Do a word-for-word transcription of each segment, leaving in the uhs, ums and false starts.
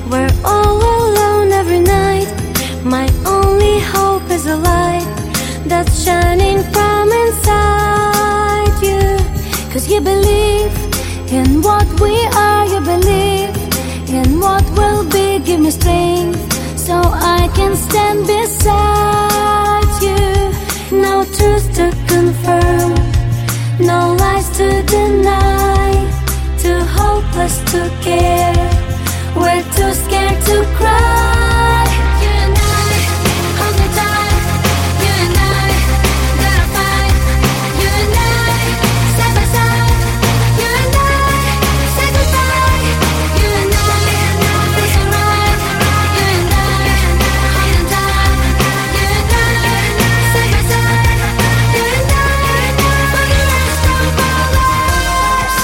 We're all alone every night. My only hope is a light that's shining from inside you. Cause you believe in what we are, you believe in what will be. Give me strength so I can stand beside you. No truth to confirm, no lies to deny, too hopeless to care, we're too scared to cry. You and I, hold me tight. You and I, gotta fight. You and I, side by side. You and I, say goodbye. You and I, it's alright. You and I, hold on tight. You and I, side by side. You and I, for the rest of our lives.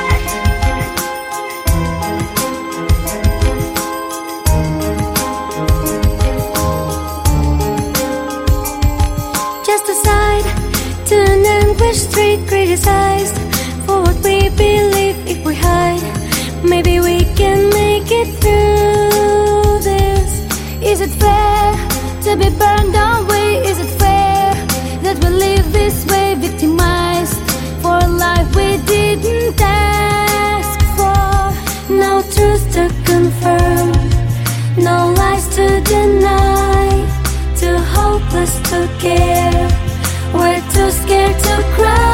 Just aside to an anguish street, criticized for what we believe. If we hide, maybe we can make it through this. Is it fair to be burned away? Is it fair that we live this way, victimized for a life we didn't ask for? No truth to confirm, no lies to deny, too hopeless to care, we're too scared to cry.